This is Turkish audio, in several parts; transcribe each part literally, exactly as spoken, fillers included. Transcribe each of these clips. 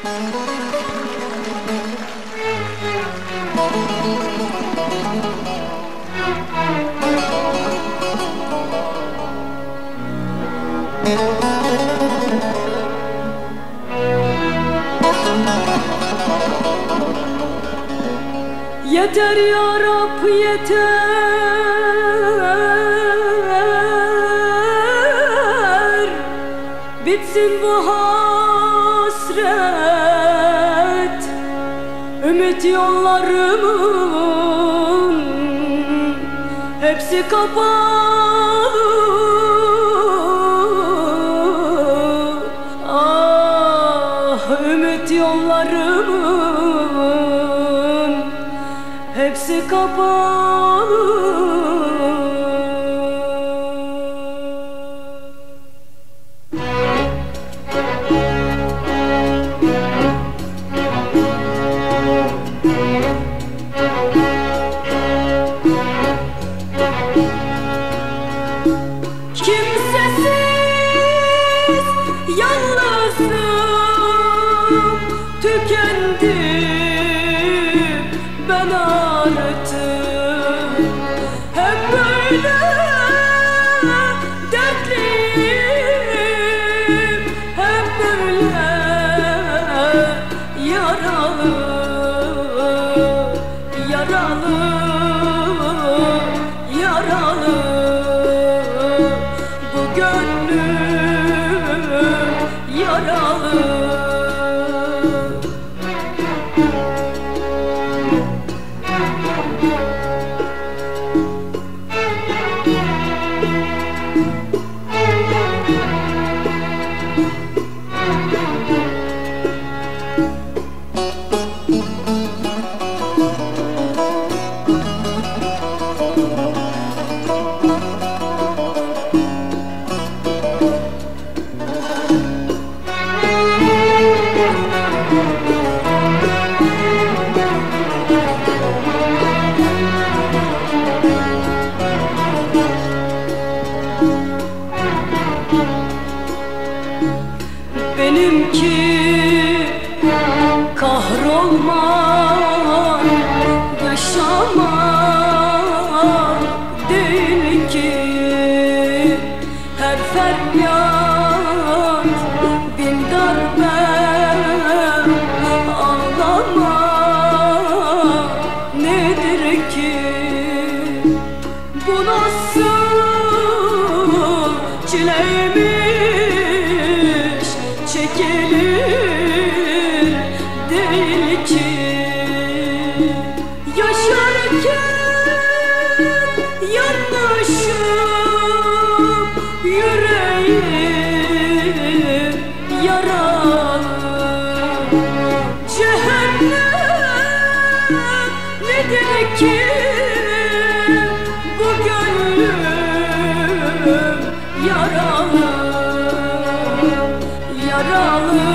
Yeter ya Rab yeter, bitsin bu hasret. Ümit yollarımın hepsi kapalı. Ah, ümit yollarımın hepsi kapalı. Kimsesiz yalnızım, tükendim ben artık. Hep böyle dertliyim, hep böyle yaralı, yaralı, yaralı. Bu gönlüm yaralı. Benimki kahrolmak, yaşamak değil ki. Her feryat bin darbe, ağlamak nedir ki? Bu nasıl çileymiş, çekilir değil ki. Yaşarken yanmışım, yüreğim yaralı. Cehennem nedir ki? Bu gönlüm yaralı, yaralı,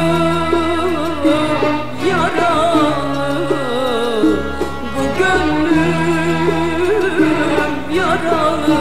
yaralı. Bu gönlüm yaralı.